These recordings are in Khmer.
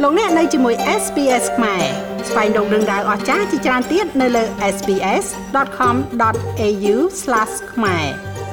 លោកអ្នកនៅជាមួយ SPS ខ្មែរស្វែងរកដឹងដៅអស្ចារ្យជាច្រើនទៀតនៅលើ sps.com.au/khmer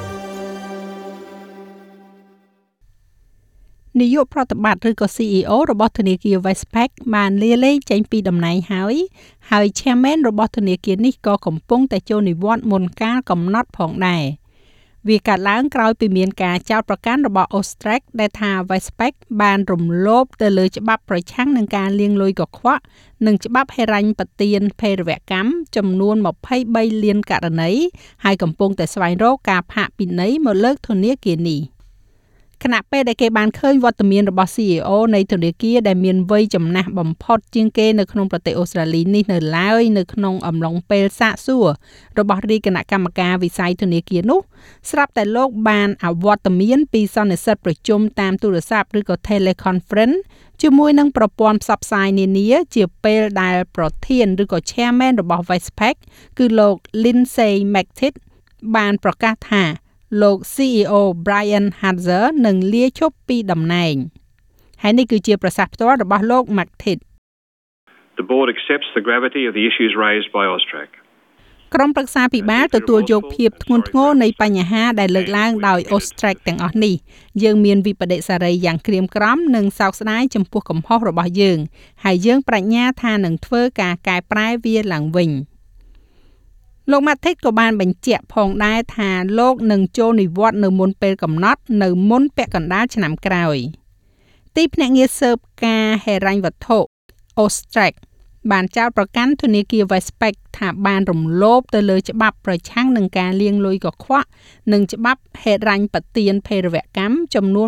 នាយកប្រតិបត្តិឬក៏ CEO របស់ធនាគារ Westpac បានលាលែងចេញពីតំណែងហើយ Chairman របស់ធនាគារនេះក៏កំពុងតែចូលនិវត្តន៍មុនកាលកំណត់ផងដែរវាកើតឡើងក្រោយពីមានការចោទប្រកាន់របស់ Austrac ដែលថា Westpac បានរំលោភទៅលើច្បាប់ប្រឆាំងនឹងការលាងលុយកខ្វក់និងច្បាប់ហិរញ្ញប្បទានភេរវកម្មចំនួន23លានករណីហើយកំពុងតែស្វែងរកការផាកពិន័យមកលើធនាគារនេះខណៈពេលដែលគេបានឃើញវត្តមានរបស់ CEO នៃធនាគារដែលមានវ័យចំណាស់បំផុតជាងគេនៅក្នុងប្រទេសអូស្ត្រាលីនេះនៅឡើយនៅក្នុងអំឡុងពេលសាកសួររបស់រាជគណៈកម្មការវិស័យធនាគារនោះស្រាប់តែលោកបានអវត្តមានពីសន្និសីទប្រជុំតាមទូរស័ព្ទឬក៏ teleconference ជាមួយនឹងប្រព័ន្ធផ្សព្វផ្សាយនានាជាពេលដែលប្រធានឬក៏ chairman របស់ Westpac គឺលោក Lindsay McTighe បានប្រកាសថាលោក CEO Brian Hazard នឹងលាឈប់ពីតំណែងហើយនេះគឺជាប្រសាសន៍ផ្ទាល់របស់លោក McTighe The board accepts the gravity of the issues raised by Austrac ក្រុមប្រឹក្សាពិបាលទទួលយកភាពធ្ងន់ធ្ងរនៃបញ្ហាដែលលើកឡើងដោយ Austrac ទាំងអស់នេះយើងមានវិបដិសារីយ៉ាងក្រៀមក្រំនិងសោកស្ដាយចំពោះកំហុសរបស់យើងហើយយើងប្រាជ្ញាថានឹងធ្វើការកែប្រែវាឡើងវិញលោក Matic ក៏បានបញ្ជាក់ផងដែរថាលោកនឹងចូលនិវត្តន៍នៅមុនពេលកំណត់នៅមុនពាក់កណ្ដាលឆ្នាំក្រោយទីភ្នាក់ងារស៊ើបការហិរញ្ញវត្ថុ Austrac បានចោទប្រកាន់ធនាគារ Westpac ថាបានរំលោភទៅលើច្បាប់ប្រឆាំងនឹងការលាងលុយកខ្វក់និងច្បាប់ហិរញ្ញប្បទានភេរវកម្មចំនួន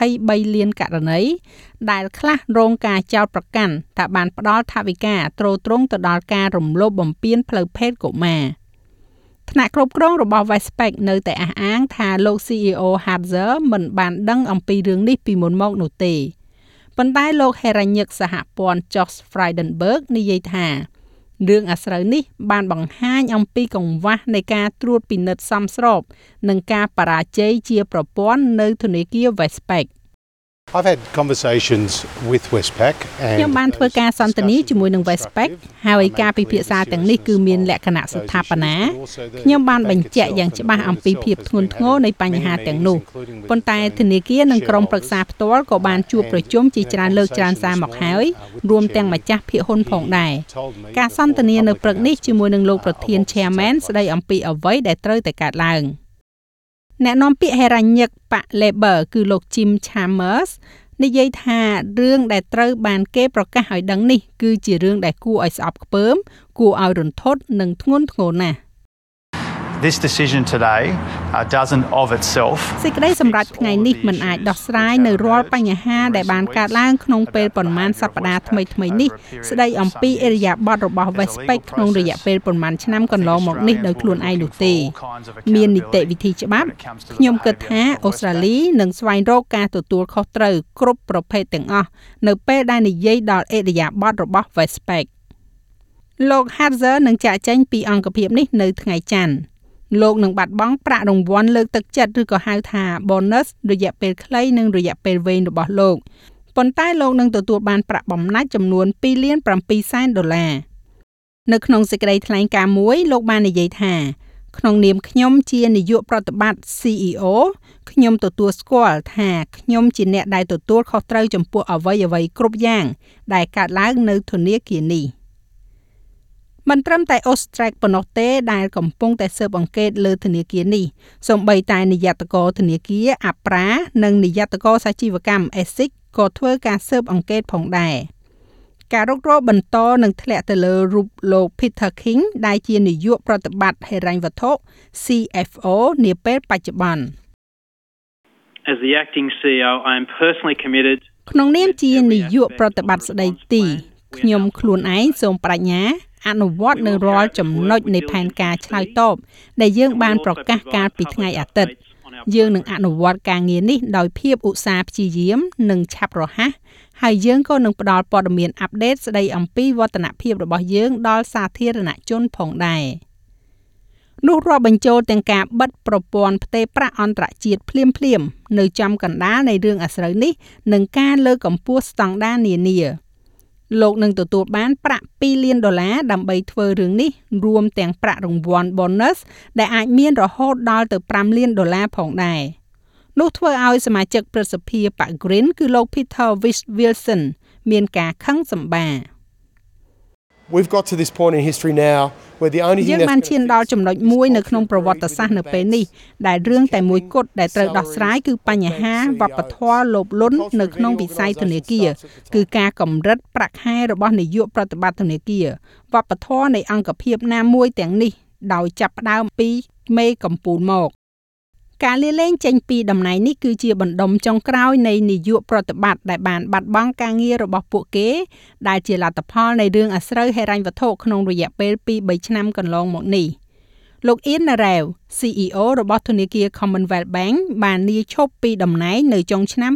23លានករណីដែលខ្លះរងការចោទប្រកាន់ថាបានផ្ដល់ថវិកាទ្រទ្រង់ទៅដល់ការរំលោភបំពានផ្លូវភេទកុមារថ្នាក់គ្រប់គ្រងរបស់ Westpac នៅតែអះអាងថាលោក CEO Hazard មិនបានដឹងអំពីរឿងនេះពីមុនមកនោះទេប៉ុន្តែលោកហេរ៉ាញឹកសហព័ន្ធ Josh Frydenberg និយាយថារឿងអាស្រូវនេះបានបង្ហាញអំពីកង្វះនៃការត្រួតពិនិត្យសមស្របនិងការបរាជ័យជាប្រព័ន្ធនៅធនាគារ Westpac I've had conversations with Westpac ខ្ញុំបានធ្វើការសន្ទនាជាមួយនឹង Westpac ហើយការពិភាក្សាទាំងនេះគឺមានលក្ខណៈស្ថាបនាខ្ញុំបានបញ្ជាក់យ៉ាងច្បាស់អំពីភាពធ្ងន់ធ្ងរនៃបញ្ហាទាំងនោះប៉ុន្តែធនាគារនិងក្រុមប្រឹក្សាផ្ទាល់ក៏បានជួបប្រជុំជាច្រើនលើកច្រើនសារមកហើយរួមទាំងម្ចាស់ភាគហ៊ុនផងដែរការសន្ទនានៅព្រឹកនេះជាមួយនឹងលោកប្រធាន Chairman ស្ដីអំពីអ្វីដែលត្រូវតែកើតឡើងអ្នកនាំពាក្យហេរ៉ាញឹកបក Labor គឺលោក Jim Chalmers និយាយថារឿងដែលត្រូវបានគេប្រកាសឲ្យដឹងនេះគឺជារឿងដែលគួរឲ្យស្អប់ខ្ពើមគួរឲ្យរន្ធត់និងធ្ងន់ធ្ងរណាស់ This decision today doesn't of itself សេចក្តីសម្រេចថ្ងៃនេះមិនអាចដោះស្រាយនៅរាល់បញ្ហាដែលបានកើតឡើងក្នុងពេលប៉ុន្មានសប្តាហ៍ថ្មីនេះស្ដីអំពីឥរិយាបថរបស់ Westpac ក្នុងរយៈពេលប៉ុន្មានឆ្នាំកន្លងមកនេះដោយខ្លួនឯងនោះទេមាននីតិវិធីច្បាប់ខ្ញុំគិតថាអូស្ត្រាលីនឹងស្វែងរកការទទួលខុសត្រូវគ្រប់ប្រភេទទាំងអស់នៅពេលដែលនិយាយដល់ឥរិយាបថរបស់ Westpac លោក Hazard នឹងចាកចេញពីអង្គភាពនេះនៅថ្ងៃច័ន្ទលោកនឹងបាត់បង់ប្រាក់រង្វាន់លើកទឹកចិត្តឬក៏ហៅថា bonus រយៈពេលខ្លីនិងរយៈពេលវែងរបស់លោកប៉ុន្តែលោកនឹងទទួលបានប្រាក់បំណាច់ចំនួន$2.7 នៅក្នុងសេចក្តីថ្លែងការណ៍មួយលោកបាននិយាយថាក្នុងនាមខ្ញុំជានាយកប្រតិបត្តិ CEO ខ្ញុំទទួលស្គាល់ថាខ្ញុំជាអ្នកដែលទទួលខុសត្រូវចំពោះអ្វីៗគ្រប់យ៉ាងដែលកើតឡើងនៅធនាគារនេះមិនត្រឹមតែ Austrac ប៉ុណ្ណោះទេដែលកំពុងតែស៊ើបអង្កេតលើធនាគារនេះសូម្បីតែនាយកធនាគារ APRA និងនាយកសាជីវកម្ម ASIC ក៏ធ្វើការស៊ើបអង្កេតផងដែរការរុករកបន្តនឹងធ្លាក់ទៅលើរូបលោក Peter King ដែលជានាយកប្រតិបត្តិហិរញ្ញវត្ថុ CFO នាពេលបច្ចុប្បន្ន As the acting CEO I am personally committed ក្នុងនាមជានាយកប្រតិបត្តិស្ដីទីខ្ញុំខ្លួនឯងសូមប្រាជ្ញាអនុវត្តនៅរាល់ចំណុចនៃផែនការឆ្លើយតបដែលយើងបានប្រកាសកាលពីថ្ងៃអាទិត្យយើងនឹងអនុវត្តការងារនេះដោយភាពឧស្សាហ៍ព្យាយាមនិងឆាប់រហ័សហើយយើងក៏នឹងផ្ដល់ព័ត៌មានអាប់ដេតស្ដីអំពីវឌ្ឍនភាពរបស់យើងដល់សាធារណជនផងដែរនោះរាប់បញ្ចូលទាំងការបិទប្រព័ន្ធផ្ទេរប្រាក់អន្តរជាតិភ្លាមនៅចំកណ្ដាលនៃរឿងអាស្រូវនេះនិងការលើកកម្ពស់ស្តង់ដារនានាលោកនឹងទទួលបានប្រាក់$2លានដើម្បីធ្វើរឿងនេះរួមទាំងប្រាក់រង្វាន់ bonus ដែលអាចមានរហូតដល់ទៅ$5លានផងដែរនោះធ្វើឲ្យសមាជិកព្រឹទ្ធសភាបក Green គឺលោក Peter Wilson មានការខឹងសម្បារ We've got to this point in history now where the only thing យើងបានឈានដល់ចំណុចមួយនៅក្នុងប្រវត្តិសាស្ត្រនៅពេលនេះដែលរឿងតែមួយគត់ដែលត្រូវដោះស្រាយគឺបញ្ហាវប្បធម៌លោភលន់នៅក្នុងវិស័យធនាគារគឺការកម្រិតប្រាក់ខែរបស់នាយកប្រតិបត្តិធនាគារវប្បធម៌នៃអង្គភាពណាមួយទាំងនេះដោយចាប់ផ្ដើមពីមេកំពូលមកការលាលែងចេញពីតំណែងនេះគឺជាបណ្ដុំចុងក្រោយនៃនាយកប្រតិបត្តិដែលបានបាត់បង់ការងាររបស់ពួកគេដែលជាលទ្ធផលនៃរឿងអាស្រូវហិរញ្ញវត្ថុក្នុងរយៈពេល 2-3 ឆ្នាំកន្លងមកនេះលោក Ian Narell CEO របស់ធនាគារ Commonwealth Bank បានលាឈប់ពីតំណែងនៅចុងឆ្នាំ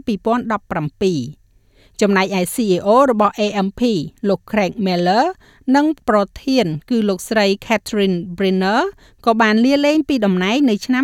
2017 ចំណែកឯ CEO របស់ AMP លោក Craig Miller និងប្រធានគឺលោកស្រី Catherine Brenner ក៏បានលាលែងពីតំណែងនៅឆ្នាំ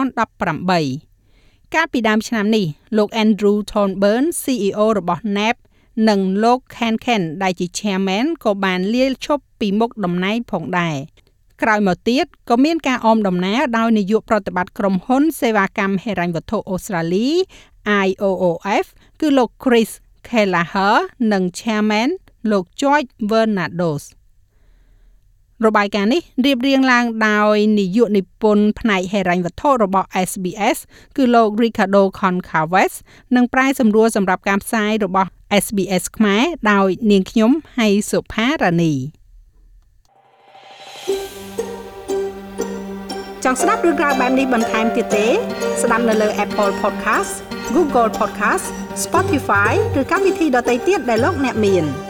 2018 កាលពីដើមឆ្នាំនេះលោក Andrew Thorburn CEO របស់ NAB និងលោក Ken ដែលជា Chairman ក៏បានលាឈប់ពីមុខតំណែងផងដែរក្រោយមកទៀតក៏មានការអមដំណើរដោយនាយកប្រតិបត្តិក្រុមហ៊ុនសេវាកម្មហិរញ្ញវត្ថុអូស្ត្រាលី IOOF គឺលោក Chris Kelleher និង Chairman លោក George Vernados របាយការណ៍នេះរៀបរៀងឡើងដោយនាយកនិពន្ធផ្នែកហិរញ្ញវត្ថុរបស់ SBS គឺលោក Ricardo Concalves និងប្រែសម្រួលសម្រាប់ការផ្សាយរបស់ SBS ខ្មែរដោយនាងខ្ញុំហៃសុផារ៉ានីចង់ស្ដាប់រឿងរ៉ាវបែបនេះបន្ថែមទៀតទេស្ដាប់នៅលើ Apple Podcast Google Podcast Spotify ឬកម្មវិធីដទៃទៀតដែលលោកអ្នកមាន